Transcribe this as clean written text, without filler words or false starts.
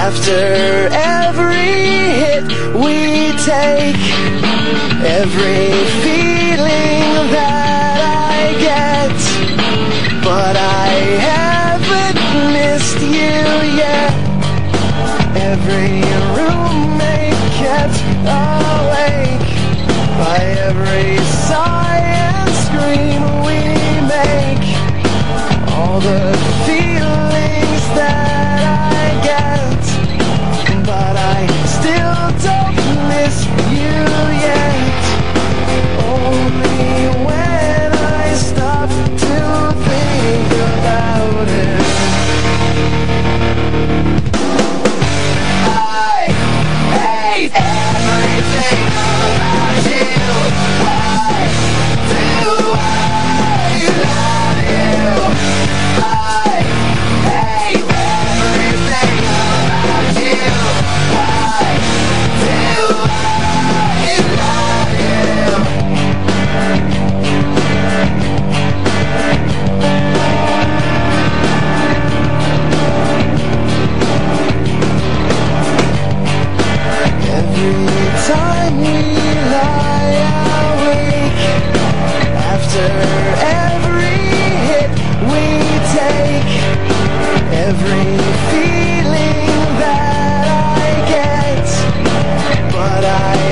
After every hit we take, every feeling that I get, but I haven't missed you yet. Every roommate kept awake by every sigh and scream we make. All the feelings that I get, but I still don't miss you yet. Only when I stop to think about it. I hate everything about you. Why do I love you? I hate everything about you. Why do I love you? Every time we lie awake, after every hit we take, every feeling that I get, but I